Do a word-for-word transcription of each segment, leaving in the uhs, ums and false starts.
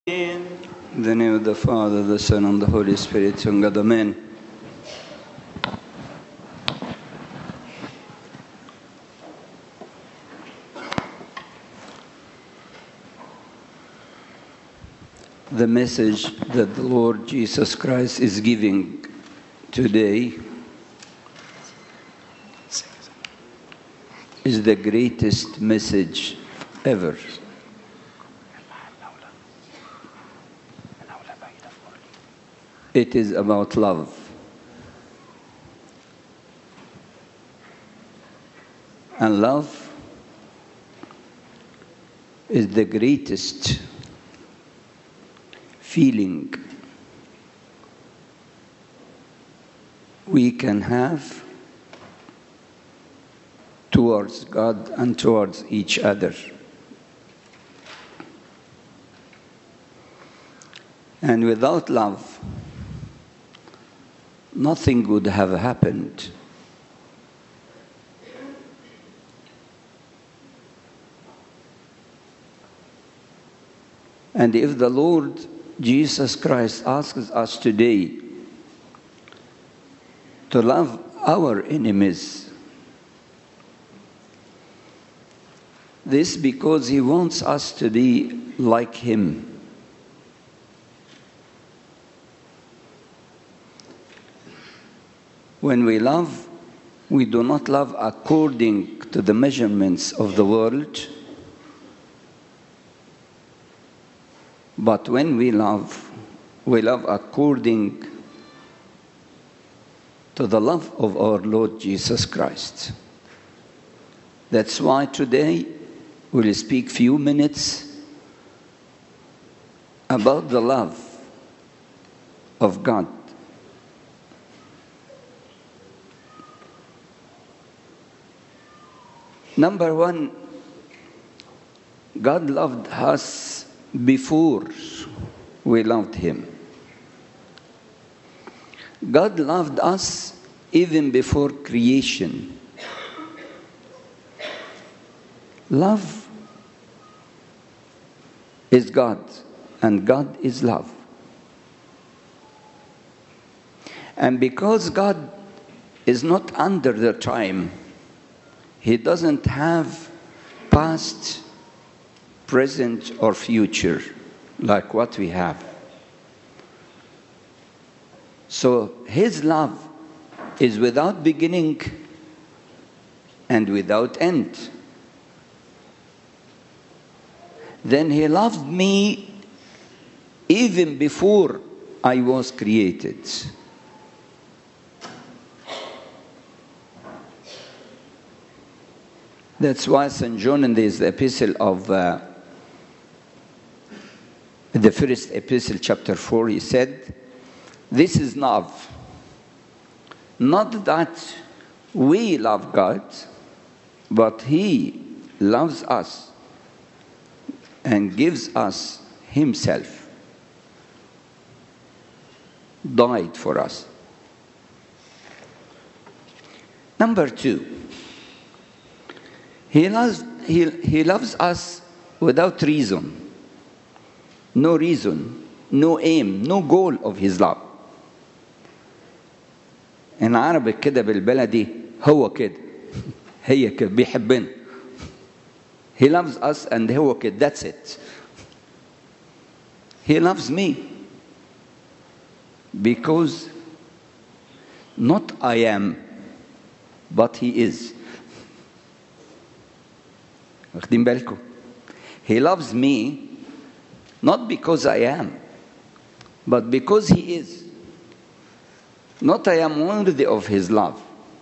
In the name of the Father, the Son, and the Holy Spirit, one God, Amen. The message that the Lord Jesus Christ is giving today is the greatest message ever. It is about love. And love is the greatest feeling we can have towards God and towards each other. And without love, nothing would have happened. And if the Lord Jesus Christ asks us today to love our enemies, this because He wants us to be like Him. When we love, we do not love according to the measurements of the world, but when we love, we love according to the love of our Lord Jesus Christ. That's why today we'll speak few minutes about the love of God. Number one, God loved us before we loved Him. God loved us even before creation. Love is God, and God is love. And because God is not under the time, He doesn't have past, present, or future like what we have. So His love is without beginning and without end. Then He loved me even before I was created. That's why Saint John in this epistle of, uh, the first epistle, chapter four, he said, this is love. Not that we love God, but He loves us and gives us Himself, died for us. Number two, He loves, he, he loves us without reason. No reason, no aim, no goal of His love. In Arabic كده بالبلدي هو كده هي كده بيحبنا. He loves us and هو كده, that's it. He loves me because not I am, but He is. واخدين بالكم؟ He loves me not because I am, but because He is. Not I am worthy of His love,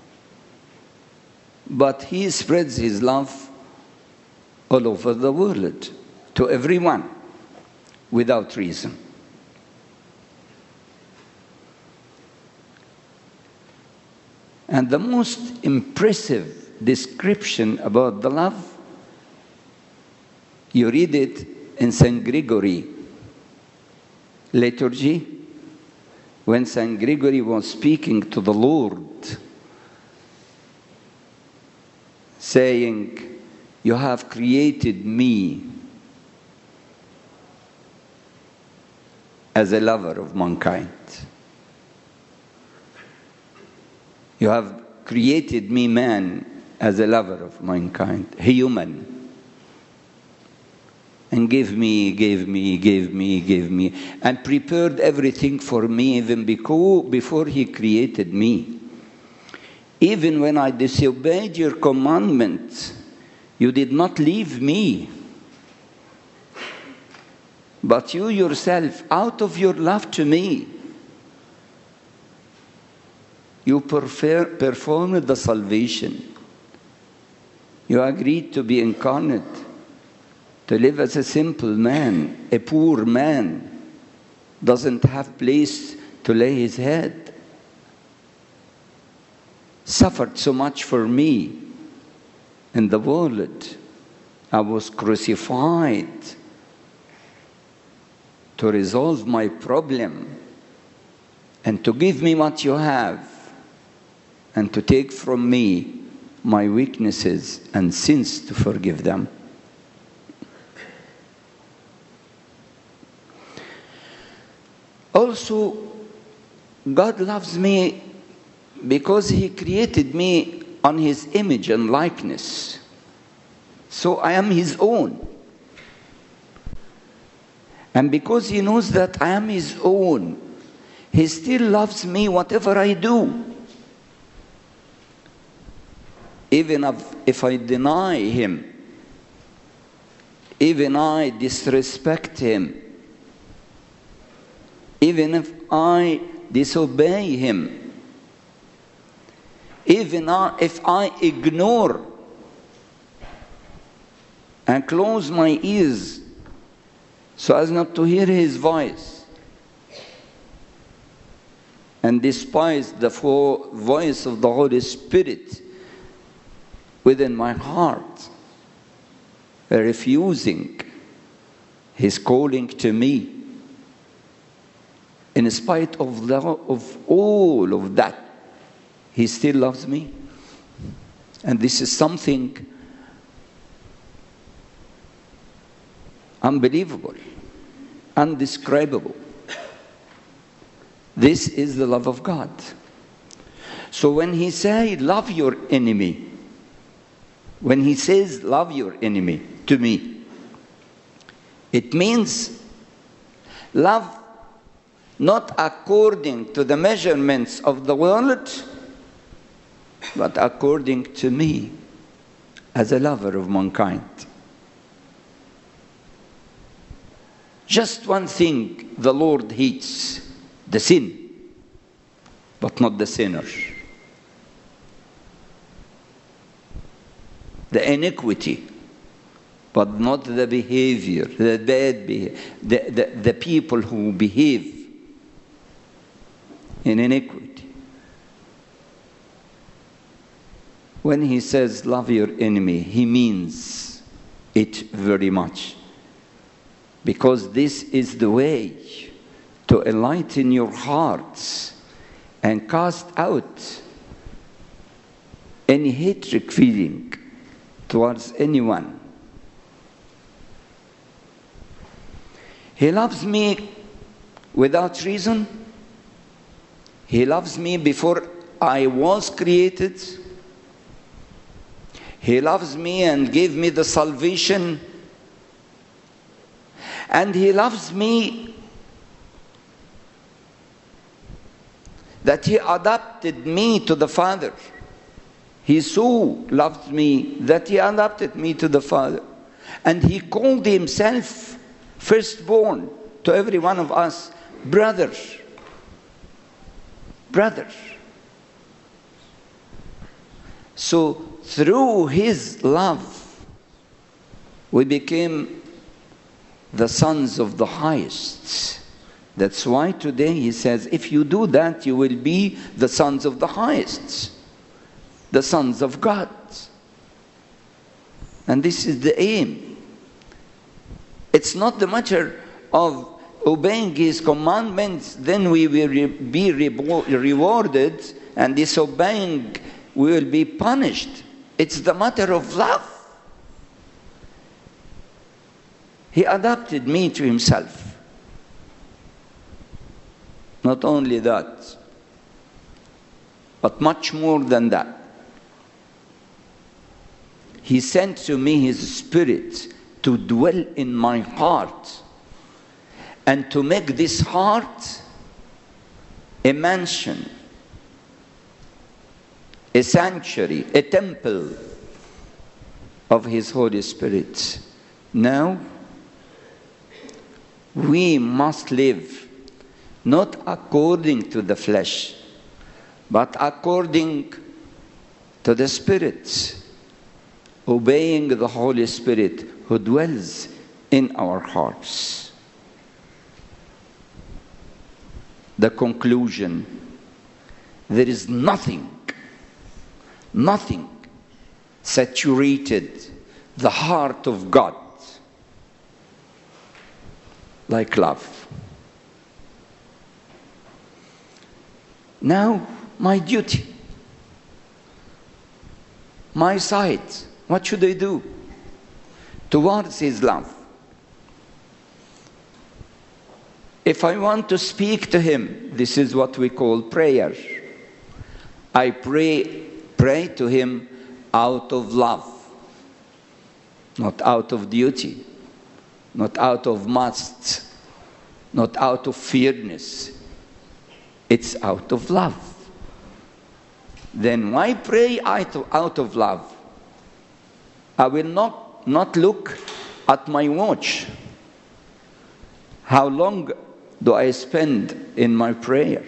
but He spreads His love all over the world to everyone without reason. And the most impressive description about the love, you read it in Saint Gregory liturgy, when Saint Gregory was speaking to the Lord, saying, you have created me as a lover of mankind. You have created me, man, as a lover of mankind, human. And gave me, gave me, gave me, gave me, and prepared everything for me even before he created me. Even when I disobeyed your commandments, you did not leave me. But you yourself, out of your love to me, you prefer, performed the salvation. You agreed to be incarnate, to live as a simple man, a poor man, doesn't have place to lay his head. Suffered so much for me in the world. I was crucified to resolve my problem and to give me what you have and to take from me my weaknesses and sins to forgive them. Also, God loves me because he created me on his image and likeness. So I am his own. And because he knows that I am his own, he still loves me whatever I do. Even if, if I deny him, even I disrespect him, even if I disobey him, even if I ignore and close my ears so as not to hear his voice and despise the voice of the Holy Spirit within my heart, refusing his calling to me, in spite of, the, of all of that, he still loves me. And this is something unbelievable, undescribable. This is the love of God. So when he says, love your enemy, when he says, love your enemy to me, it means love not according to the measurements of the world, but according to me as a lover of mankind. Just one thing the Lord hates, the sin, but not the sinner. The iniquity, but not the behavior, the bad behavior, the, the, the people who behave in iniquity. When he says, love your enemy, he means it very much. Because this is the way to enlighten your hearts and cast out any hatred feeling towards anyone. He loves me without reason. He loves me before I was created. He loves me and gave me the salvation. And he loves me that he adopted me to the Father. He so loved me that he adopted me to the Father. And he called himself firstborn to every one of us, brother. Brother. So through his love, we became the sons of the highest. That's why today he says, if you do that, you will be the sons of the highest, the sons of God. And this is the aim. It's not the matter of obeying his commandments, then we will be rewarded, and disobeying, we will be punished. It's the matter of love. He adopted me to himself. Not only that, but much more than that. He sent to me His Spirit to dwell in my heart and to make this heart a mansion, a sanctuary, a temple of His Holy Spirit. Now, we must live not according to the flesh, but according to the Spirit, obeying the Holy Spirit who dwells in our hearts. The conclusion: there is nothing, nothing saturated the heart of God like love. Now, my duty, my side, what should I do towards His love? If I want to speak to Him, this is what we call prayer. I pray, pray to Him out of love, not out of duty, not out of must, not out of fearness. It's out of love. Then why pray out of, out of love? I will not, not look at my watch. How long do I spend in my prayer?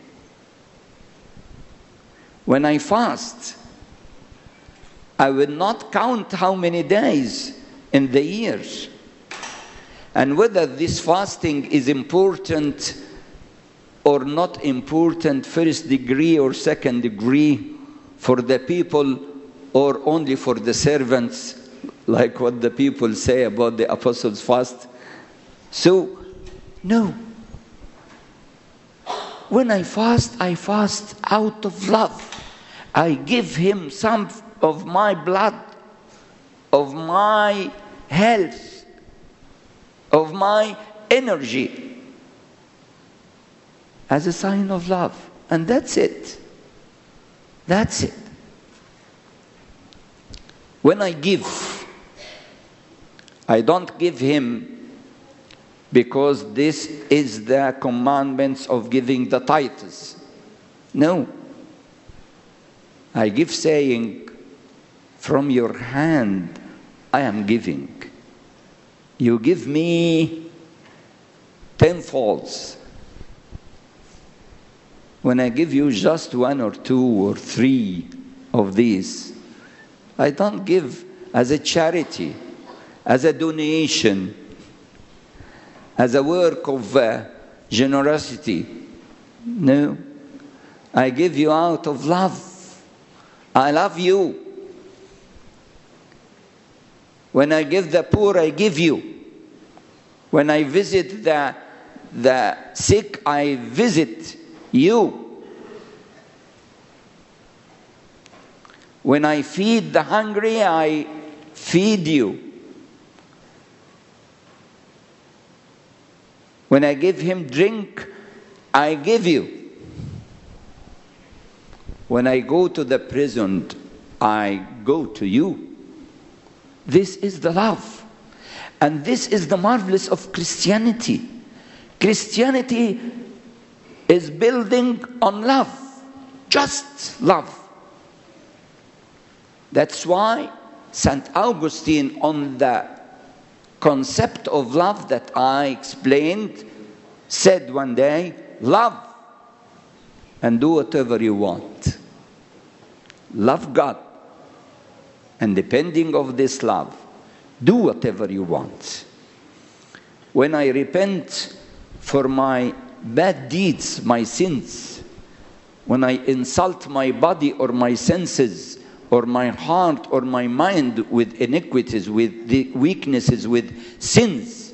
When I fast, I will not count how many days in the year, and whether this fasting is important or not important, first degree or second degree, for the people or only for the servants, like what the people say about the apostles' fast. So, no. When I fast, I fast out of love. I give Him some of my blood, of my health, of my energy, as a sign of love. And that's it. That's it. When I give, I don't give Him because this is the commandments of giving the tithes. No. I give saying, from your hand I am giving. You give me tenfolds. When I give you just one or two or three of these, I don't give as a charity, as a donation, as a work of uh, generosity. No, I give you out of love. I love you. When I give the poor, I give you. When I visit the, the sick, I visit you. When I feed the hungry, I feed you. When I give him drink, I give you. When I go to the prison, I go to you. This is the love. And this is the marvelous of Christianity. Christianity is building on love. Just love. That's why Saint Augustine, on the concept of love that I explained, said one day, love and do whatever you want. Love God. And depending on this love, do whatever you want. When I repent for my bad deeds, my sins, when I insult my body or my senses, or my heart or my mind with iniquities, with the weaknesses, with sins,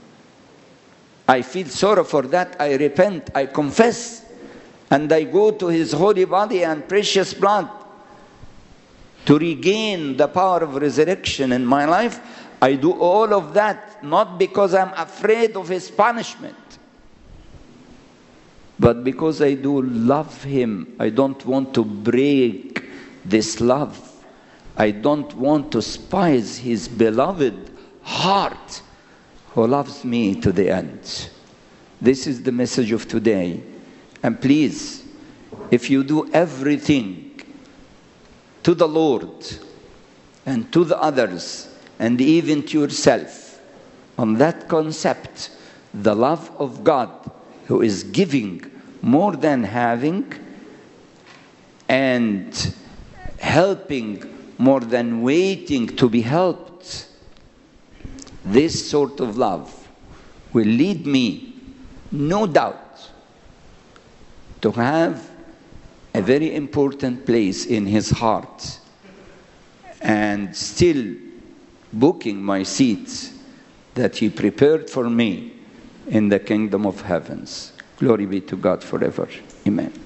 I feel sorrow for that. I repent, I confess, and I go to His holy body and precious blood to regain the power of resurrection in my life. I do all of that not because I'm afraid of His punishment, But because I do love him, I don't want to break this love. I don't want to despise his beloved heart who loves me to the end. This is the message of today. And please, if you do everything to the Lord and to the others and even to yourself on that concept, the love of God who is giving more than having and helping more than waiting to be helped, this sort of love will lead me, no doubt, to have a very important place in his heart and still booking my seat that he prepared for me in the kingdom of heavens. Glory be to God forever. Amen.